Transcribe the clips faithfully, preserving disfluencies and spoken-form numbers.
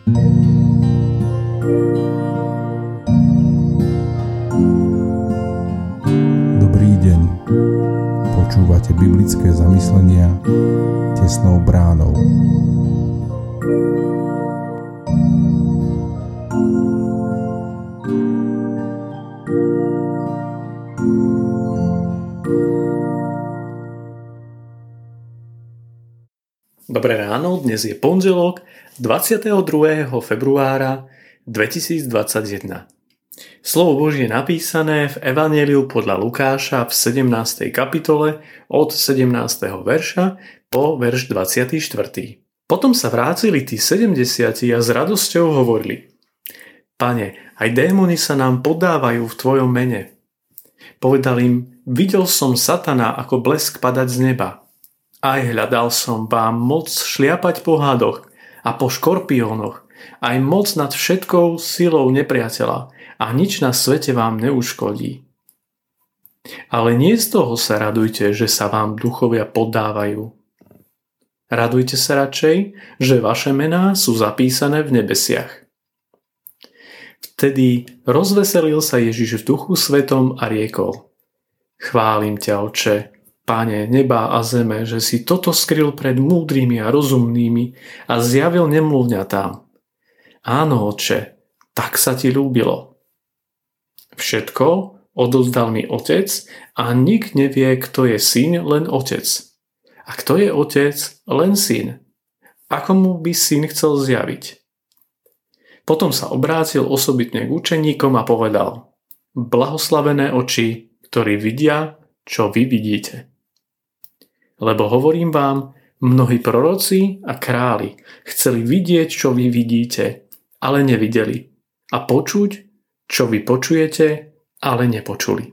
Dobrý deň. Počúvate biblické zamyslenia Tesnou bránou. Dobré ráno, dnes je pondelok dvadsiateho druhého februára dvetisícdvadsaťjeden. Slovo Božie je napísané v Evanjeliu podľa Lukáša v sedemnástej kapitole od sedemnásteho verša po verš dvadsiaty štvrtý. Potom sa vrátili tí sedemdesiati a s radosťou hovorili: Pane, aj démoni sa nám podávajú v Tvojom mene. Povedal im: Videl som Satana ako blesk padať z neba. Aj hľadal som vám moc šliapať po hadoch a po škorpiónoch, aj moc nad všetkou silou nepriateľa, a nič na svete vám neuškodí. Ale nie z toho sa radujte, že sa vám duchovia poddávajú. Radujte sa radšej, že vaše mená sú zapísané v nebesiach. Vtedy rozveselil sa Ježiš v duchu svetom a riekol: Chválim ťa, Otče, Pane neba a zeme, že si toto skryl pred múdrymi a rozumnými a zjavil nemluvňatám. Áno, Otče, tak sa ti ľúbilo. Všetko odovzdal mi Otec a nik nevie, kto je syn, len Otec. A kto je Otec, len syn. Ako mu by syn chcel zjaviť? Potom sa obrátil osobitne k učeníkom a povedal: Blahoslavené oči, ktorí vidia, čo vy vidíte. Lebo hovorím vám, mnohí proroci a králi chceli vidieť, čo vy vidíte, ale nevideli, a počuť, čo vy počujete, ale nepočuli.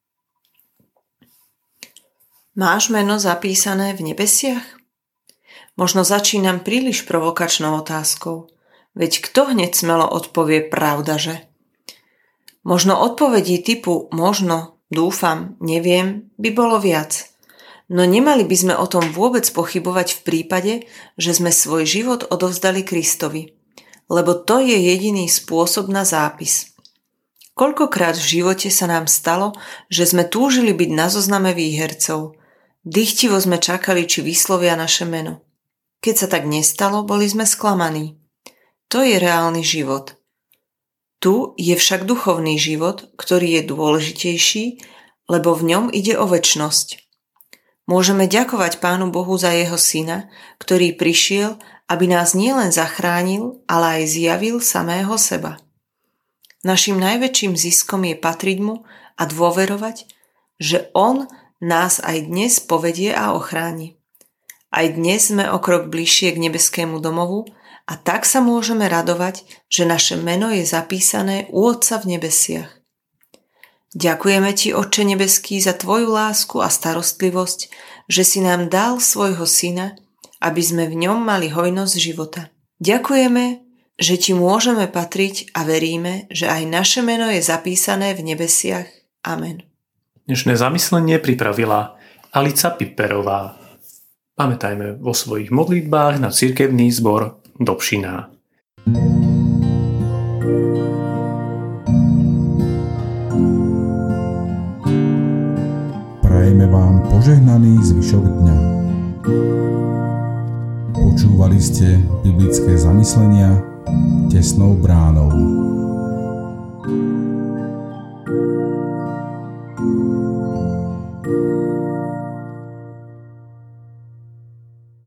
Máš meno zapísané v nebesiach? Možno začínam príliš provokačnou otázkou, veď kto hneď smelo odpovie pravda, že? Možno odpovedí typu možno, dúfam, neviem, by bolo viac. No nemali by sme o tom vôbec pochybovať v prípade, že sme svoj život odovzdali Kristovi, lebo to je jediný spôsob na zápis. Koľkokrát v živote sa nám stalo, že sme túžili byť na zozname výhercov. Dychtivo sme čakali, či vyslovia naše meno. Keď sa tak nestalo, boli sme sklamaní. To je reálny život. Tu je však duchovný život, ktorý je dôležitejší, lebo v ňom ide o večnosť. Môžeme ďakovať Pánu Bohu za jeho syna, ktorý prišiel, aby nás nielen zachránil, ale aj zjavil samého seba. Naším najväčším ziskom je patriť mu a dôverovať, že on nás aj dnes povedie a ochráni. Aj dnes sme o krok bližšie k nebeskému domovu a tak sa môžeme radovať, že naše meno je zapísané u Otca v nebesiach. Ďakujeme ti, Otče nebeský, za tvoju lásku a starostlivosť, že si nám dal svojho syna, aby sme v ňom mali hojnosť života. Ďakujeme, že ti môžeme patriť a veríme, že aj naše meno je zapísané v nebesiach. Amen. Dnešné zamyslenie pripravila Alica Piperová. Pamätajme vo svojich modlitbách na cirkevný zbor Dobšiná. Prajeme vám požehnaný zvyšok dňa. Počúvali ste biblické zamyslenia Tesnou bránou.